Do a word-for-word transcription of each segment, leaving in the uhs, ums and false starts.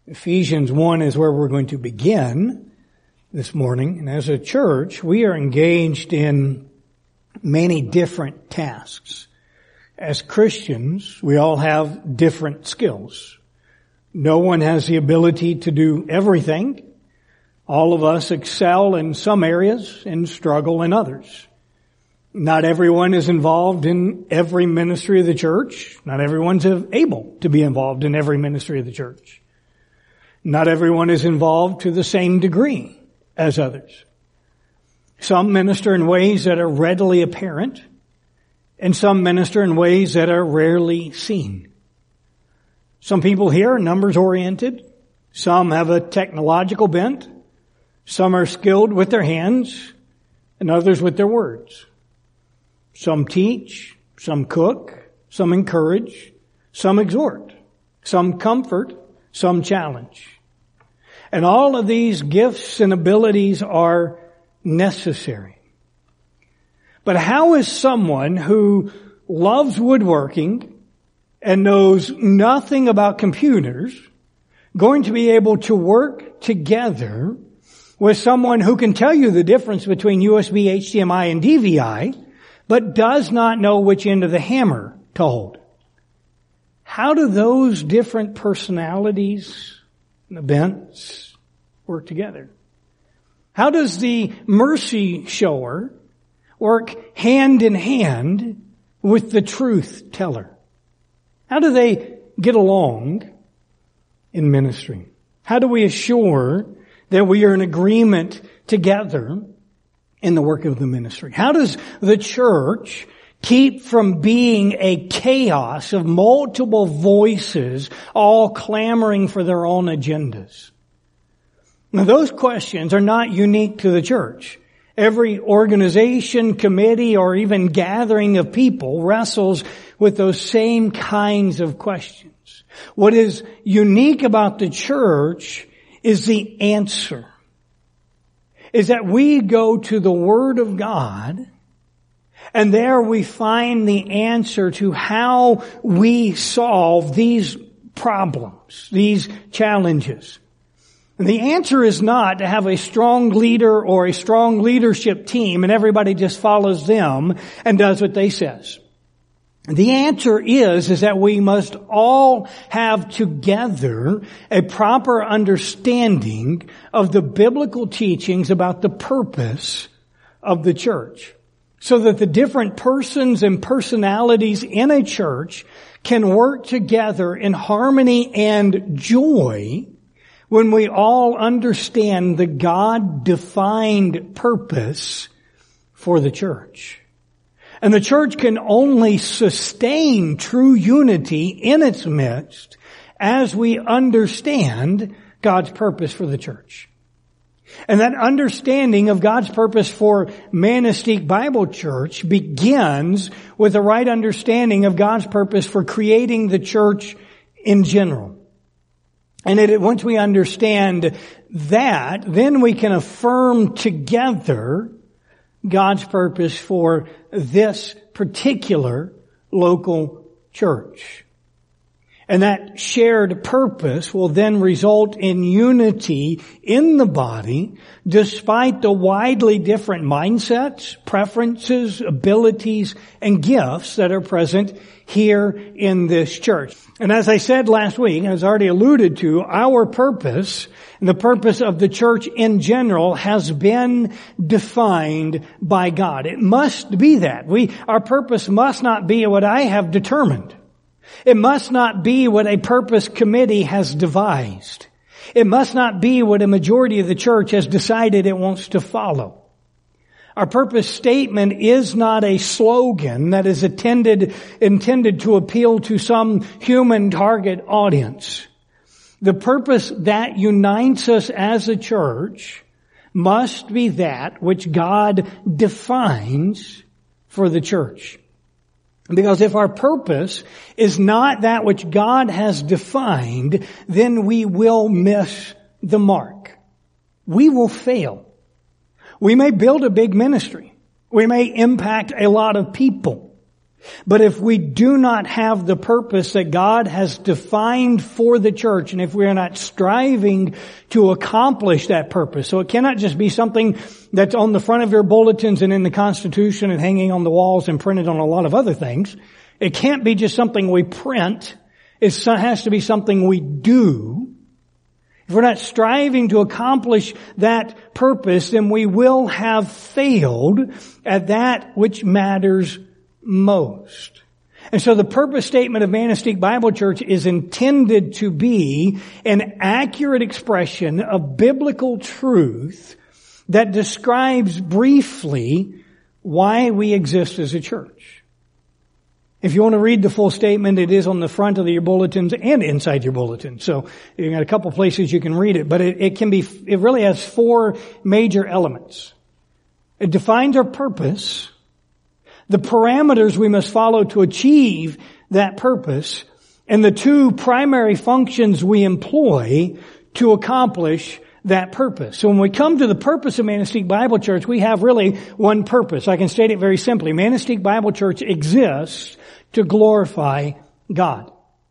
Ephesians one is where we're going to begin this morning. And as a church, we are engaged in many different tasks. As Christians, we all have different skills. No one has the ability to do everything. All of us excel in some areas and struggle in others. Not everyone is involved in every ministry of the church. Not everyone's able to be involved in every ministry of the church. Not everyone is involved to the same degree as others. Some minister in ways that are readily apparent, and some minister in ways that are rarely seen. Some people here are numbers oriented. Some have a technological bent. Some are skilled with their hands, and others with their words. Some teach, some cook, some encourage, some exhort, some comfort, some challenge. And all of these gifts and abilities are necessary. But how is someone who loves woodworking and knows nothing about computers going to be able to work together with someone who can tell you the difference between U S B, H D M I, and D V I, but does not know which end of the hammer to hold? How do those different personalities and events work together? How does the mercy shower work hand in hand with the truth teller? How do they get along in ministry? How do we assure that we are in agreement together in the work of the ministry? How does the church keep from being a chaos of multiple voices all clamoring for their own agendas? Now, those questions are not unique to the church. Every organization, committee, or even gathering of people wrestles with those same kinds of questions. What is unique about the church is the answer. Is that we go to the Word of God, and there we find the answer to how we solve these problems, these challenges. And the answer is not to have a strong leader or a strong leadership team and everybody just follows them and does what they says. The answer is, is that we must all have together a proper understanding of the biblical teachings about the purpose of the church, so that the different persons and personalities in a church can work together in harmony and joy when we all understand the God-defined purpose for the church. And the church can only sustain true unity in its midst as we understand God's purpose for the church. And that understanding of God's purpose for Manistique Bible Church begins with the right understanding of God's purpose for creating the church in general. And it, once we understand that, then we can affirm together God's purpose for this particular local church. And that shared purpose will then result in unity in the body, despite the widely different mindsets, preferences, abilities, and gifts that are present here in this church. And as I said last week, as already alluded to, our purpose and the purpose of the church in general has been defined by God. It must be that. We, our purpose must not be what I have determined. It must not be what a purpose committee has devised. It must not be what a majority of the church has decided it wants to follow. Our purpose statement is not a slogan that is intended, intended to appeal to some human target audience. The purpose that unites us as a church must be that which God defines for the church. Because if our purpose is not that which God has defined, then we will miss the mark. We will fail. We may build a big ministry. We may impact a lot of people. But if we do not have the purpose that God has defined for the church, and if we are not striving to accomplish that purpose, so it cannot just be something that's on the front of your bulletins and in the Constitution and hanging on the walls and printed on a lot of other things. It can't be just something we print. It has to be something we do. If we're not striving to accomplish that purpose, then we will have failed at that which matters most. And so the purpose statement of Manistique Bible Church is intended to be an accurate expression of biblical truth that describes briefly why we exist as a church. If you want to read the full statement, it is on the front of your bulletins and inside your bulletin. So you've got a couple places you can read it, but it, it can be, it really has four major elements. It defines our purpose, the parameters we must follow to achieve that purpose, and the two primary functions we employ to accomplish that purpose. So when we come to the purpose of Manistique Bible Church, we have really one purpose. I can state it very simply. Manistique Bible Church exists to glorify God.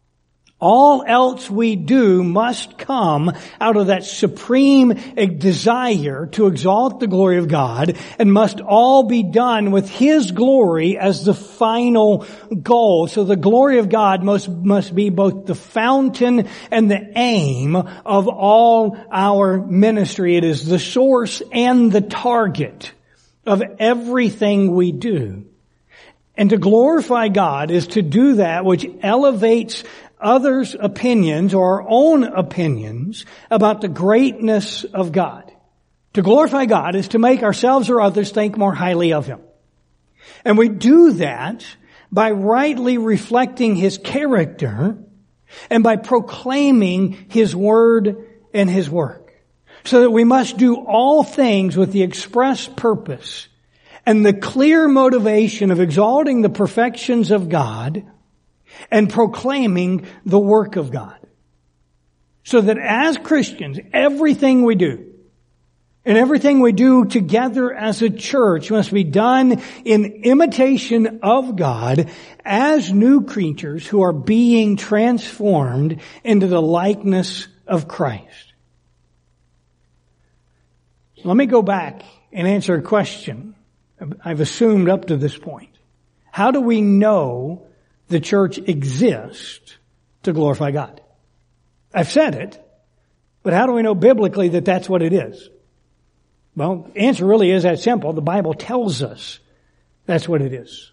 All else we do must come out of that supreme desire to exalt the glory of God, and must all be done with His glory as the final goal. So the glory of God must, must be both the fountain and the aim of all our ministry. It is the source and the target of everything we do. And to glorify God is to do that which elevates others' opinions or our own opinions about the greatness of God. To glorify God is to make ourselves or others think more highly of Him. And we do that by rightly reflecting His character and by proclaiming His word and His work. So that we must do all things with the express purpose and the clear motivation of exalting the perfections of God and proclaiming the work of God. So that as Christians, everything we do, and everything we do together as a church must be done in imitation of God as new creatures who are being transformed into the likeness of Christ. Let me go back and answer a question I've assumed up to this point. How do we know the church exists to glorify God? I've said it, but how do we know biblically that that's what it is? Well, the answer really is that simple. The Bible tells us that's what it is.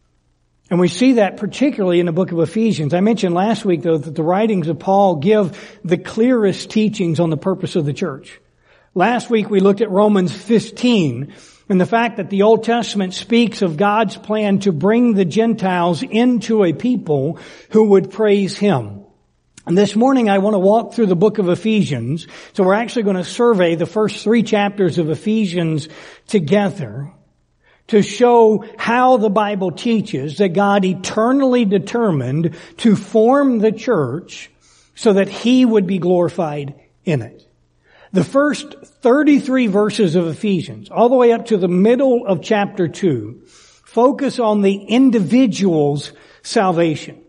And we see that particularly in the book of Ephesians. I mentioned last week, though, that the writings of Paul give the clearest teachings on the purpose of the church. Last week we looked at Romans fifteen, and the fact that the Old Testament speaks of God's plan to bring the Gentiles into a people who would praise Him. And this morning I want to walk through the book of Ephesians. So we're actually going to survey the first three chapters of Ephesians together to show how the Bible teaches that God eternally determined to form the church so that He would be glorified in it. The first thirty-three verses of Ephesians, all the way up to the middle of chapter two, focus on the individual's salvation.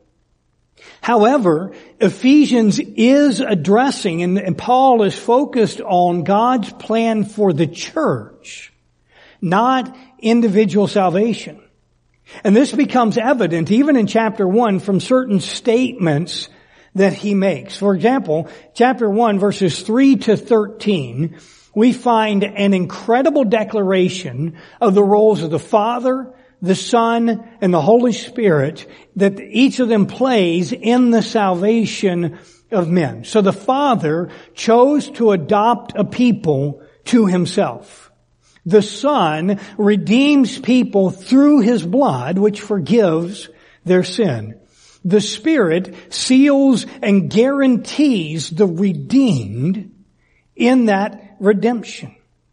However, Ephesians is addressing, and, and Paul is focused on God's plan for the church, not individual salvation. And this becomes evident even in chapter one from certain statements that he makes. For example, chapter one, verses three to thirteen, we find an incredible declaration of the roles of the Father, the Son, and the Holy Spirit that each of them plays in the salvation of men. So the Father chose to adopt a people to Himself. The Son redeems people through His blood, which forgives their sin. The Spirit seals and guarantees the redeemed in that redemption.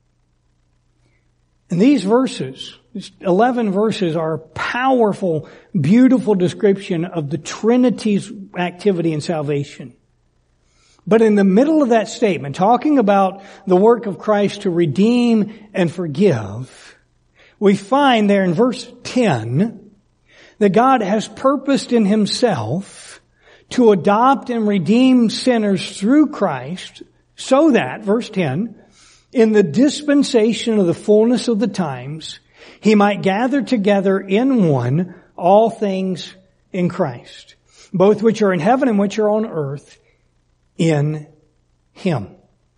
And these verses, these eleven verses, are a powerful, beautiful description of the Trinity's activity in salvation. But in the middle of that statement, talking about the work of Christ to redeem and forgive, we find there in verse ten that God has purposed in Himself to adopt and redeem sinners through Christ so that, verse ten, in the dispensation of the fullness of the times, He might gather together in one all things in Christ, both which are in heaven and which are on earth in Him.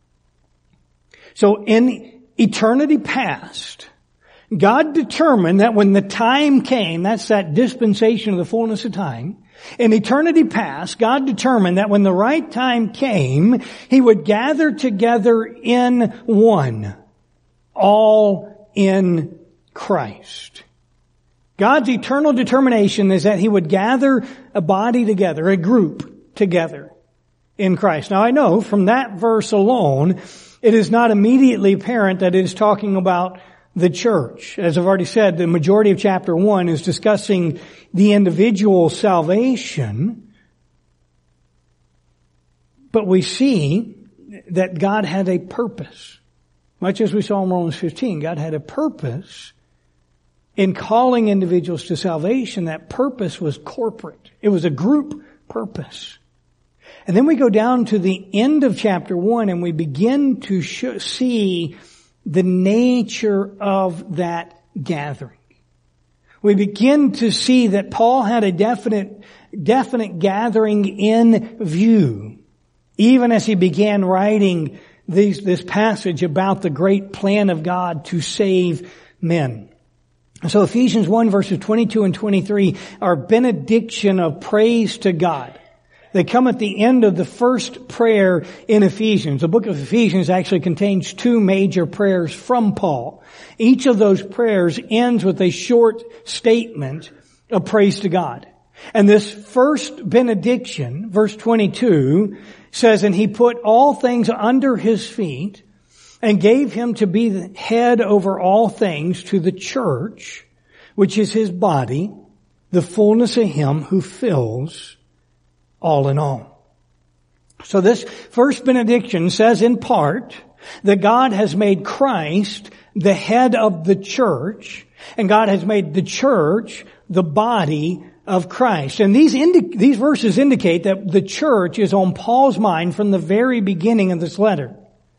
So in eternity past, God determined that when the time came, that's that dispensation of the fullness of time, in eternity past, God determined that when the right time came, He would gather together in one, all in Christ. God's eternal determination is that He would gather a body together, a group together in Christ. Now I know from that verse alone, it is not immediately apparent that it is talking about the church. As I've already said, the majority of chapter one is discussing the individual salvation. But we see that God had a purpose. Much as we saw in Romans fifteen, God had a purpose in calling individuals to salvation. That purpose was corporate. It was a group purpose. And then we go down to the end of chapter one and we begin to sh- see the nature of that gathering. We begin to see that Paul had a definite, definite gathering in view, even as he began writing these, this passage about the great plan of God to save men. So Ephesians one verses twenty-two and twenty-three are benediction of praise to God. They come at the end of the first prayer in Ephesians. The book of Ephesians actually contains two major prayers from Paul. Each of those prayers ends with a short statement of praise to God. And this first benediction, verse twenty-two, says, "And He put all things under His feet and gave Him to be the head over all things to the church, which is His body, the fullness of Him who fills all in all." So this first benediction says in part that God has made Christ the head of the church, and God has made the church the body of Christ. And these indi- these verses indicate that the church is on Paul's mind from the very beginning of this letter.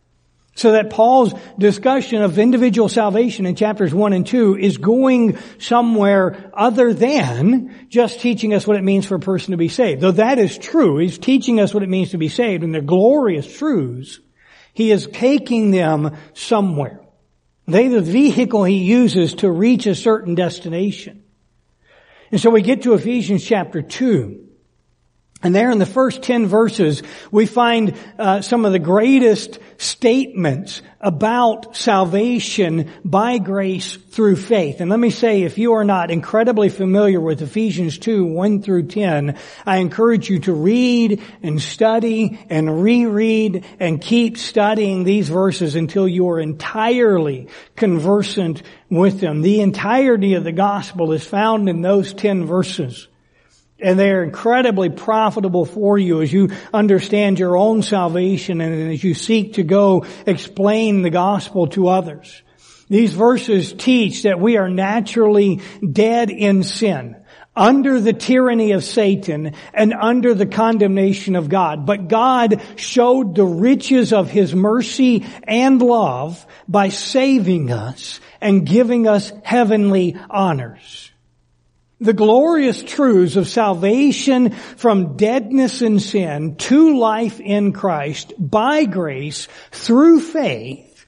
So that Paul's discussion of individual salvation in chapters one and two is going somewhere other than just teaching us what it means for a person to be saved. Though that is true, he's teaching us what it means to be saved, and they're glorious truths. He is taking them somewhere. They're the vehicle he uses to reach a certain destination. And so we get to Ephesians chapter two. And there in the first ten verses, we find uh, some of the greatest statements about salvation by grace through faith. And let me say, if you are not incredibly familiar with Ephesians two, one through ten, I encourage you to read and study and reread and keep studying these verses until you are entirely conversant with them. The entirety of the gospel is found in those ten verses. And they are incredibly profitable for you as you understand your own salvation and as you seek to go explain the gospel to others. These verses teach that we are naturally dead in sin, under the tyranny of Satan and under the condemnation of God. But God showed the riches of His mercy and love by saving us and giving us heavenly honors. The glorious truths of salvation from deadness in sin to life in Christ by grace through faith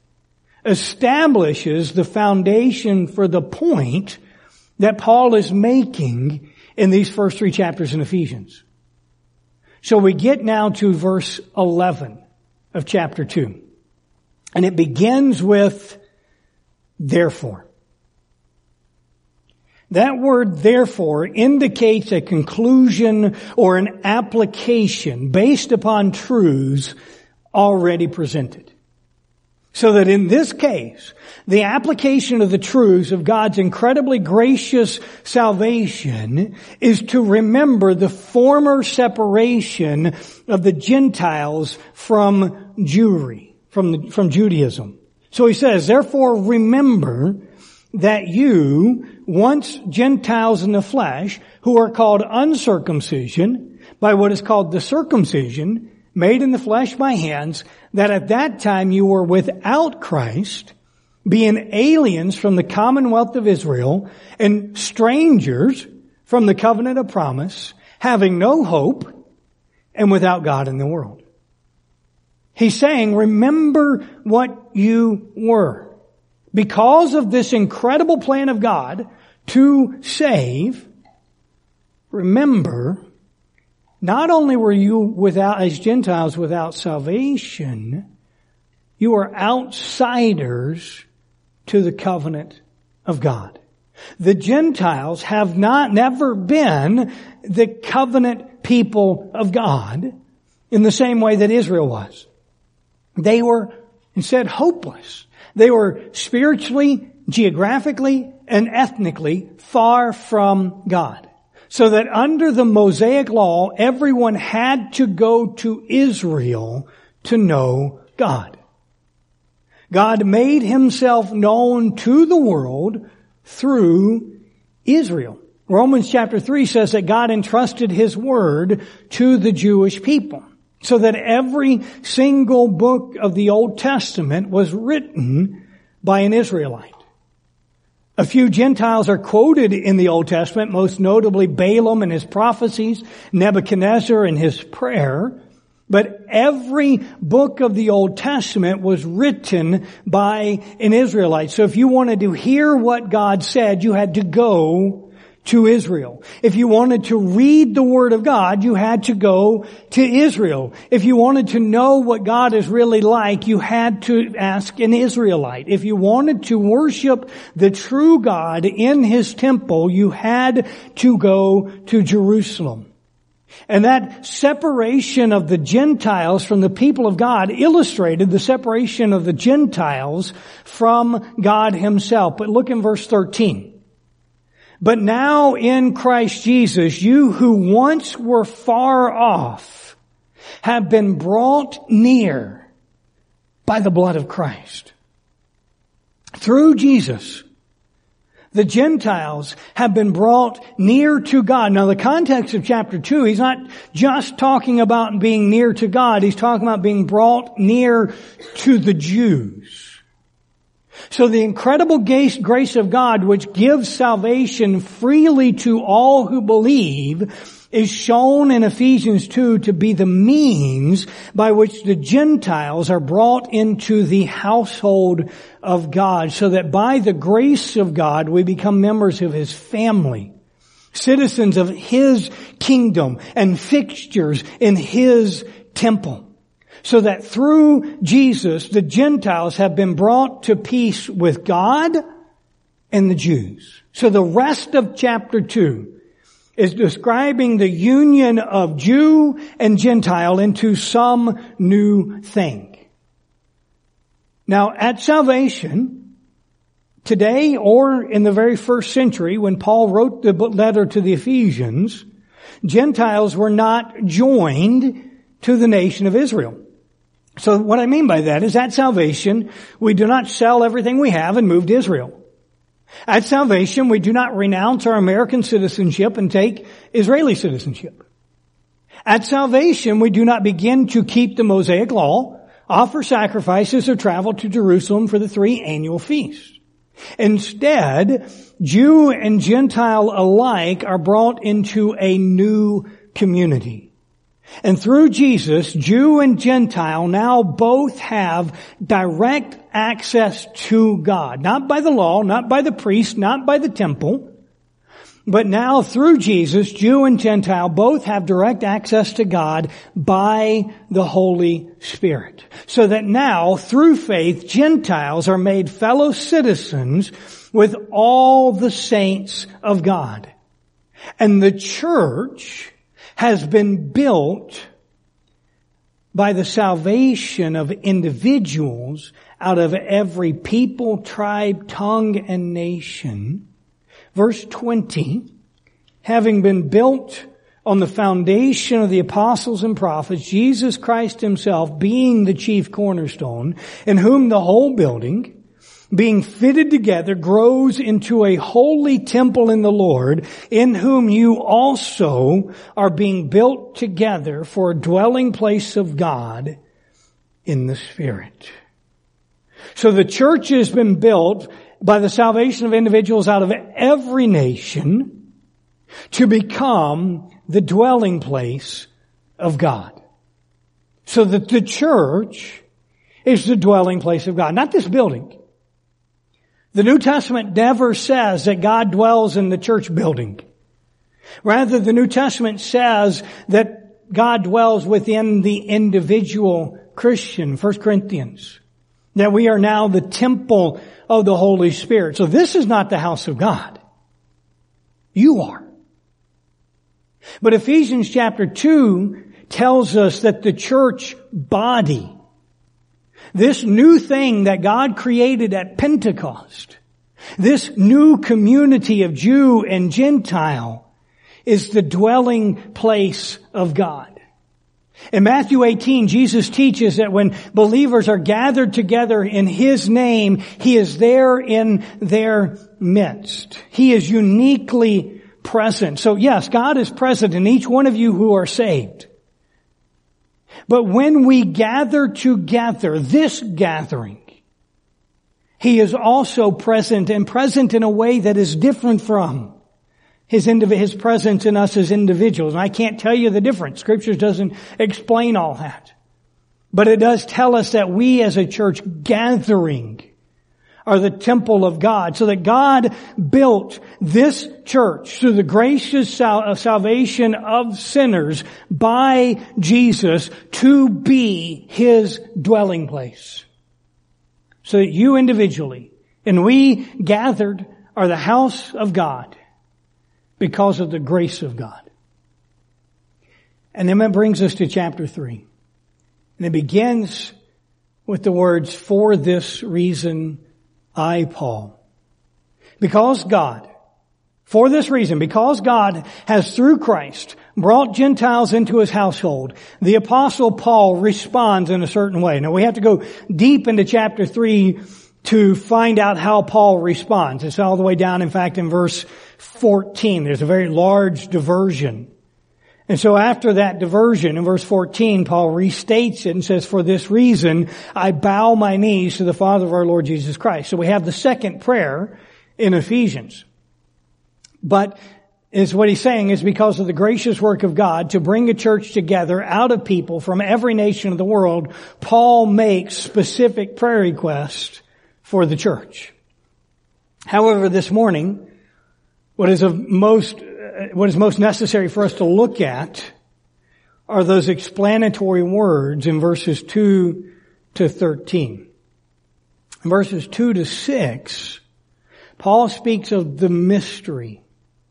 establishes the foundation for the point that Paul is making in these first three chapters in Ephesians. So we get now to verse eleven of chapter two. And it begins with, therefore. That word therefore indicates a conclusion or an application based upon truths already presented. So that in this case, the application of the truths of God's incredibly gracious salvation is to remember the former separation of the Gentiles from Jewry, from, the, from Judaism. So he says, therefore remember that you, once Gentiles in the flesh, who are called uncircumcision by what is called the circumcision, made in the flesh by hands, that at that time you were without Christ, being aliens from the commonwealth of Israel and strangers from the covenant of promise, having no hope and without God in the world. He's saying, remember what you were. Because of this incredible plan of God to save, remember, not only were you without, as Gentiles without salvation, you are outsiders to the covenant of God. The Gentiles have not, never been the covenant people of God in the same way that Israel was. They were instead hopeless. They were spiritually, geographically, and ethnically far from God. So that under the Mosaic law, everyone had to go to Israel to know God. God made himself known to the world through Israel. Romans chapter three says that God entrusted his word to the Jewish people, so that every single book of the Old Testament was written by an Israelite. A few Gentiles are quoted in the Old Testament, most notably Balaam and his prophecies, Nebuchadnezzar and his prayer. But every book of the Old Testament was written by an Israelite. So if you wanted to hear what God said, you had to go to Israel. If you wanted to read the Word of God, you had to go to Israel. If you wanted to know what God is really like, you had to ask an Israelite. If you wanted to worship the true God in His temple, you had to go to Jerusalem. And that separation of the Gentiles from the people of God illustrated the separation of the Gentiles from God Himself. But look in verse thirteen. But now in Christ Jesus, you who once were far off have been brought near by the blood of Christ. Through Jesus, the Gentiles have been brought near to God. Now the context of chapter two, he's not just talking about being near to God. He's talking about being brought near to the Jews. So the incredible grace of God, which gives salvation freely to all who believe, is shown in Ephesians two to be the means by which the Gentiles are brought into the household of God, so that by the grace of God we become members of His family, citizens of His kingdom, and fixtures in His temple. So that through Jesus, the Gentiles have been brought to peace with God and the Jews. So the rest of chapter two is describing the union of Jew and Gentile into some new thing. Now, at salvation, today or in the very first century when Paul wrote the letter to the Ephesians, Gentiles were not joined to the nation of Israel. So what I mean by that is at salvation, we do not sell everything we have and move to Israel. At salvation, we do not renounce our American citizenship and take Israeli citizenship. At salvation, we do not begin to keep the Mosaic law, offer sacrifices, or travel to Jerusalem for the three annual feasts. Instead, Jew and Gentile alike are brought into a new community. And through Jesus, Jew and Gentile now both have direct access to God. Not by the law, not by the priest, not by the temple. But now through Jesus, Jew and Gentile both have direct access to God by the Holy Spirit. So that now, through faith, Gentiles are made fellow citizens with all the saints of God. And the church has been built by the salvation of individuals out of every people, tribe, tongue, and nation. Verse twenty, having been built on the foundation of the apostles and prophets, Jesus Christ Himself being the chief cornerstone, in whom the whole building, being fitted together, grows into a holy temple in the Lord, in whom you also are being built together for a dwelling place of God in the Spirit. So the church has been built by the salvation of individuals out of every nation to become the dwelling place of God. So that the church is the dwelling place of God, not this building. The New Testament never says that God dwells in the church building. Rather, the New Testament says that God dwells within the individual Christian, First Corinthians. That we are now the temple of the Holy Spirit. So this is not the house of God. You are. But Ephesians chapter two tells us that the church body, this new thing that God created at Pentecost, this new community of Jew and Gentile, is the dwelling place of God. In Matthew eighteen, Jesus teaches that when believers are gathered together in His name, He is there in their midst. He is uniquely present. So yes, God is present in each one of you who are saved. But when we gather together, this gathering, He is also present, and present in a way that is different from His, indiv- His presence in us as individuals. And I can't tell you the difference. Scripture doesn't explain all that. But it does tell us that we as a church gathering are the temple of God. So that God built this church through the gracious sal- salvation of sinners by Jesus to be His dwelling place. So that you individually and we gathered are the house of God because of the grace of God. And then that brings us to chapter three. And it begins with the words, "For this reason I, Paul." Because God, for this reason, because God has through Christ brought Gentiles into His household, the Apostle Paul responds in a certain way. Now we have to go deep into chapter three to find out how Paul responds. It's all the way down, in fact, in verse fourteen. There's a very large diversion. And so after that diversion, in verse fourteen, Paul restates it and says, "For this reason, I bow my knees to the Father of our Lord Jesus Christ." So we have the second prayer in Ephesians. But is what he's saying is because of the gracious work of God to bring a church together out of people from every nation of the world, Paul makes specific prayer requests for the church. However, this morning, what is of most What is most necessary for us to look at are those explanatory words in verses two to thirteen. In verses two to six, Paul speaks of the mystery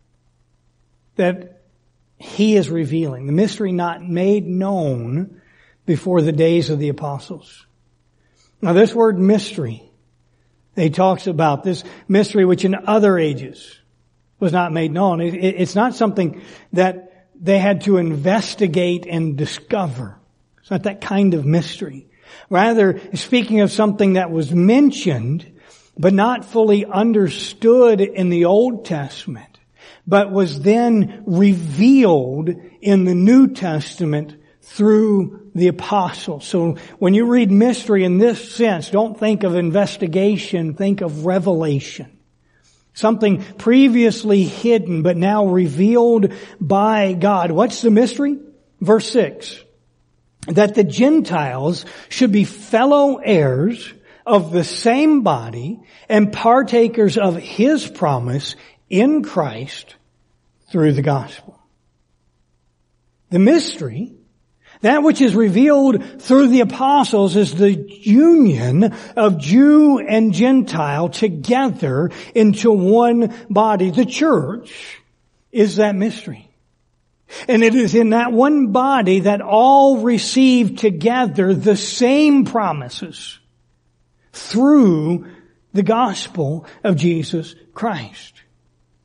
that he is revealing, the mystery not made known before the days of the apostles. Now this word mystery, he talks about this mystery which in other ages was not made known. It, it, it's not something that they had to investigate and discover. It's not that kind of mystery. Rather, speaking of something that was mentioned, but not fully understood in the Old Testament, but was then revealed in the New Testament through the apostles. So when you read mystery in this sense, don't think of investigation, think of revelation. Something previously hidden, but now revealed by God. What's the mystery? Verse six. That the Gentiles should be fellow heirs of the same body and partakers of His promise in Christ through the gospel. The mystery, that which is revealed through the apostles, is the union of Jew and Gentile together into one body. The church is that mystery. And it is in that one body that all receive together the same promises through the gospel of Jesus Christ.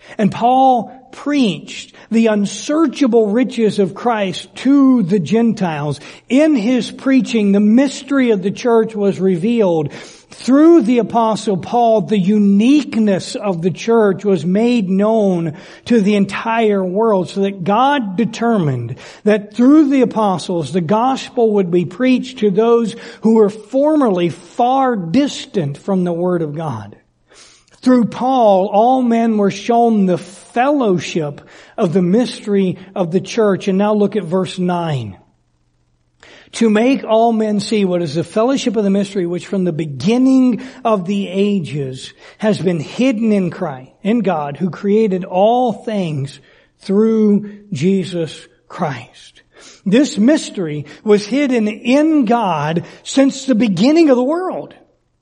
And Paul preached the unsearchable riches of Christ to the Gentiles. In his preaching, the mystery of the church was revealed. Through the Apostle Paul, the uniqueness of the church was made known to the entire world, so that God determined that through the apostles, the gospel would be preached to those who were formerly far distant from the Word of God. Through Paul, all men were shown the fellowship of the mystery of the church. And now look at verse nine. To make all men see what is the fellowship of the mystery, which from the beginning of the ages has been hidden in Christ, in God, who created all things through Jesus Christ. This mystery was hidden in God since the beginning of the world.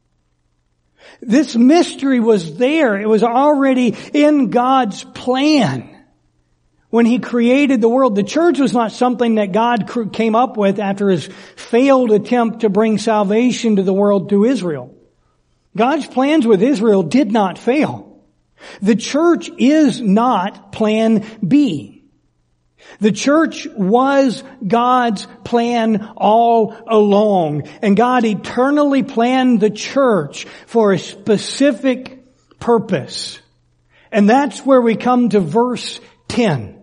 This mystery was there. It was already in God's plan. When He created the world, the church was not something that God came up with after His failed attempt to bring salvation to the world through Israel. God's plans with Israel did not fail. The church is not plan B. The church was God's plan all along. And God eternally planned the church for a specific purpose. And that's where we come to verse ten.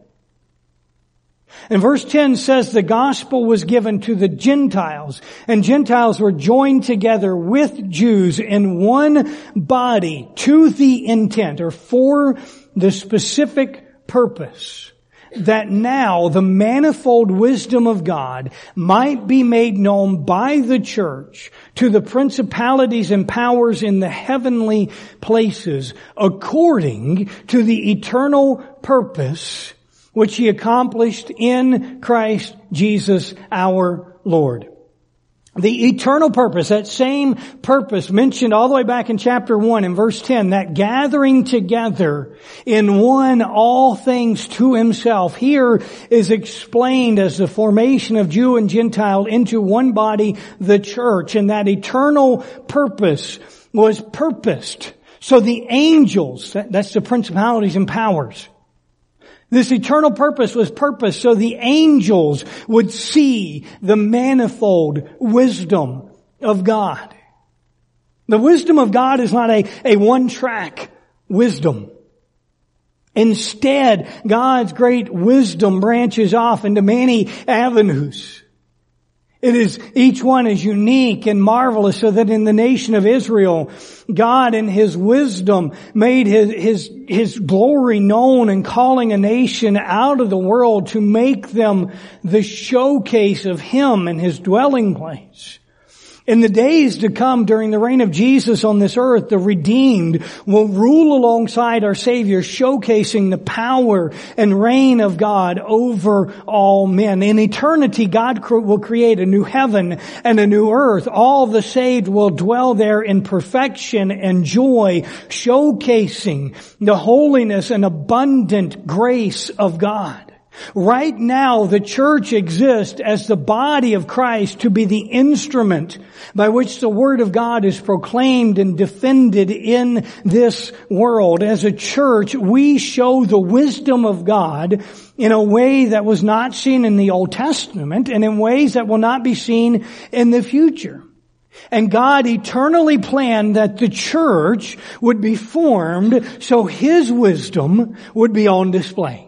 And verse ten says the gospel was given to the Gentiles, and Gentiles were joined together with Jews in one body to the intent, or for the specific purpose, that now the manifold wisdom of God might be made known by the church to the principalities and powers in the heavenly places, according to the eternal purpose which He accomplished in Christ Jesus our Lord. The eternal purpose, that same purpose mentioned all the way back in chapter one in verse ten, that gathering together in one all things to Himself, here is explained as the formation of Jew and Gentile into one body, the church. And that eternal purpose was purposed. So the angels, that's the principalities and powers, this eternal purpose was purposed so the angels would see the manifold wisdom of God. The wisdom of God is not a, a one-track wisdom. Instead, God's great wisdom branches off into many avenues. It is, each one is unique and marvelous, so that in the nation of Israel, God in His wisdom made His, His, His glory known and calling a nation out of the world to make them the showcase of Him and His dwelling place. In the days to come during the reign of Jesus on this earth, the redeemed will rule alongside our Savior, showcasing the power and reign of God over all men. In eternity, God will create a new heaven and a new earth. All the saved will dwell there in perfection and joy, showcasing the holiness and abundant grace of God. Right now, the church exists as the body of Christ to be the instrument by which the Word of God is proclaimed and defended in this world. As a church, we show the wisdom of God in a way that was not seen in the Old Testament and in ways that will not be seen in the future. And God eternally planned that the church would be formed so His wisdom would be on display.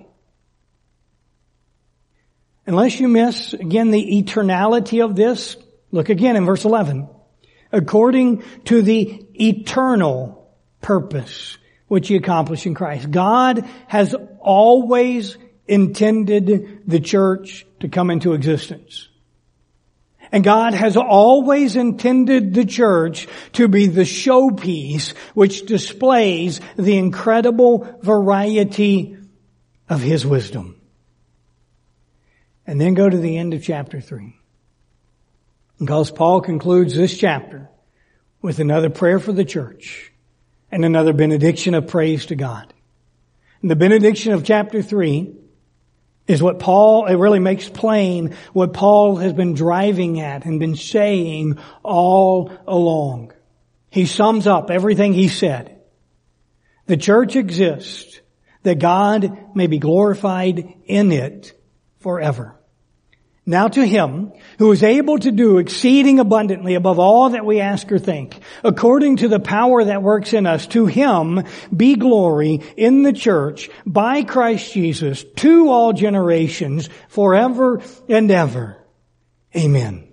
Unless you miss, again, the eternality of this, look again in verse eleven. According to the eternal purpose which He accomplished in Christ. God has always intended the church to come into existence. And God has always intended the church to be the showpiece which displays the incredible variety of His wisdom. And then go to the end of chapter three. Because Paul concludes this chapter with another prayer for the church and another benediction of praise to God. And the benediction of chapter three is what Paul, it really makes plain what Paul has been driving at and been saying all along. He sums up everything he said. The church exists that God may be glorified in it forever. Now to Him who is able to do exceeding abundantly above all that we ask or think, according to the power that works in us, to Him be glory in the church by Christ Jesus to all generations forever and ever. Amen.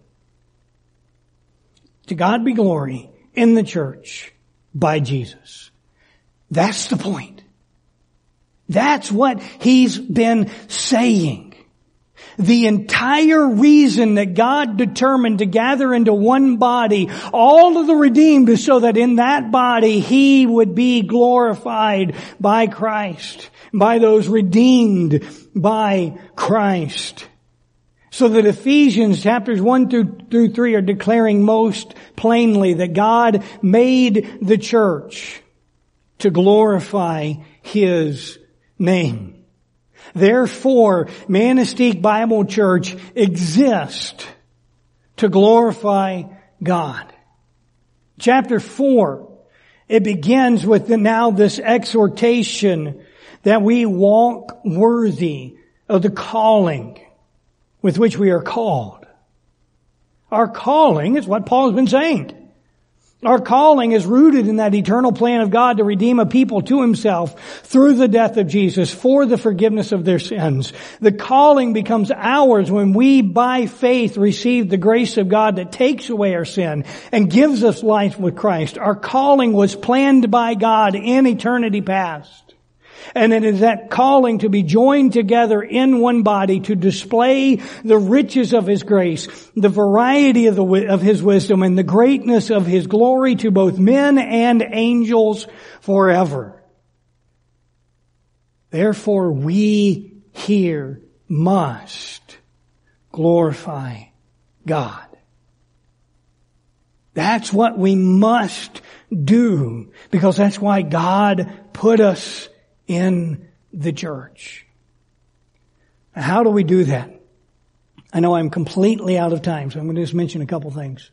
To God be glory in the church by Jesus. That's the point. That's what He's been saying. The entire reason that God determined to gather into one body all of the redeemed is so that in that body He would be glorified by Christ, by those redeemed by Christ. So that Ephesians chapters one through, through three are declaring most plainly that God made the church to glorify His name. Therefore, Manistique Bible Church exists to glorify God. Chapter four, it begins with the, now this exhortation that we walk worthy of the calling with which we are called. Our calling is what Paul has been saying. Our calling is rooted in that eternal plan of God to redeem a people to Himself through the death of Jesus for the forgiveness of their sins. The calling becomes ours when we by faith receive the grace of God that takes away our sin and gives us life with Christ. Our calling was planned by God in eternity past. And it is that calling to be joined together in one body to display the riches of His grace, the variety of, the, of His wisdom, and the greatness of His glory to both men and angels forever. Therefore, we here must glorify God. That's what we must do, because that's why God put us in the church. How do we do that? I know I'm completely out of time, so I'm going to just mention a couple things.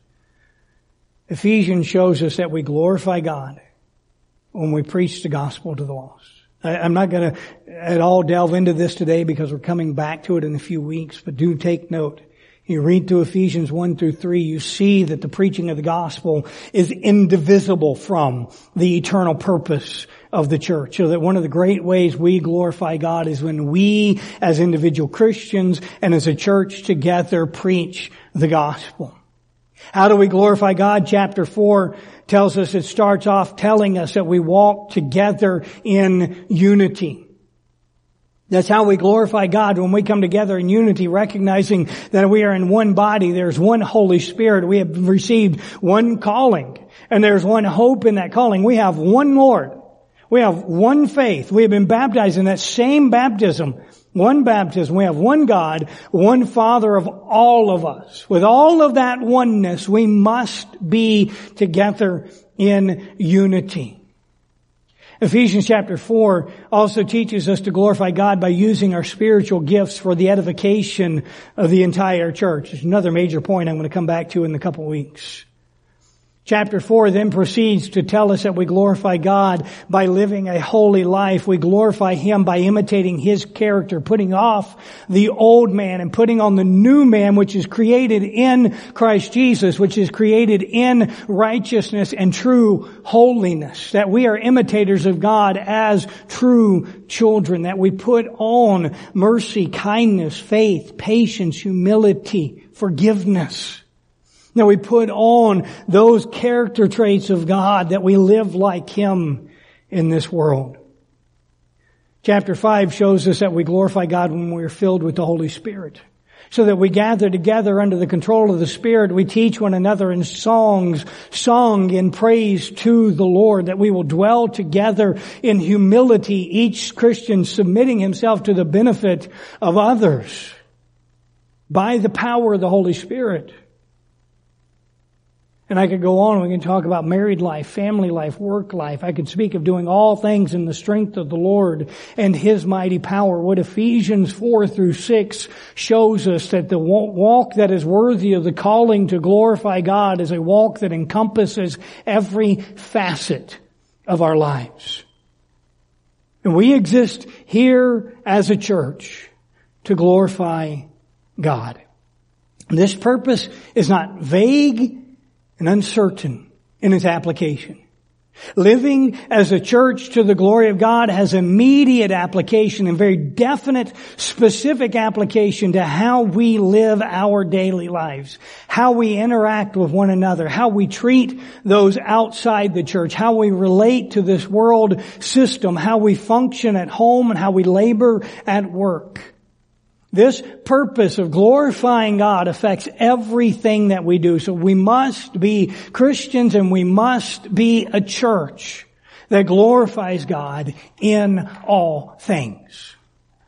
Ephesians shows us that we glorify God when we preach the gospel to the lost. I, I'm not going to at all delve into this today because we're coming back to it in a few weeks, but do take note. You read through Ephesians one through three, you see that the preaching of the gospel is indivisible from the eternal purpose of the church. So that one of the great ways we glorify God is when we, as individual Christians and as a church together, preach the gospel. How do we glorify God? Chapter four tells us, it starts off telling us that we walk together in unity. That's how we glorify God, when we come together in unity, recognizing that we are in one body. There's one Holy Spirit. We have received one calling, and there's one hope in that calling. We have one Lord. We have one faith. We have been baptized in that same baptism. One baptism. We have one God, one Father of all of us. With all of that oneness, we must be together in unity. Ephesians chapter four also teaches us to glorify God by using our spiritual gifts for the edification of the entire church. It's another major point I'm going to come back to in a couple of weeks. Chapter four then proceeds to tell us that we glorify God by living a holy life. We glorify Him by imitating His character, putting off the old man and putting on the new man, which is created in Christ Jesus, which is created in righteousness and true holiness. That we are imitators of God as true children. That we put on mercy, kindness, faith, patience, humility, forgiveness. Now we put on those character traits of God, that we live like Him in this world. Chapter five shows us that we glorify God when we are filled with the Holy Spirit. So that we gather together under the control of the Spirit. We teach one another in songs, sung in praise to the Lord. That we will dwell together in humility, each Christian submitting himself to the benefit of others by the power of the Holy Spirit. And I could go on. We can talk about married life, family life, work life. I could speak of doing all things in the strength of the Lord and His mighty power. What Ephesians four through six shows us, that the walk that is worthy of the calling to glorify God is a walk that encompasses every facet of our lives. And we exist here as a church to glorify God. This purpose is not vague and uncertain in its application. Living as a church to the glory of God has immediate application and very definite, specific application to how we live our daily lives, how we interact with one another, how we treat those outside the church, how we relate to this world system, how we function at home, and how we labor at work. This purpose of glorifying God affects everything that we do. So we must be Christians and we must be a church that glorifies God in all things.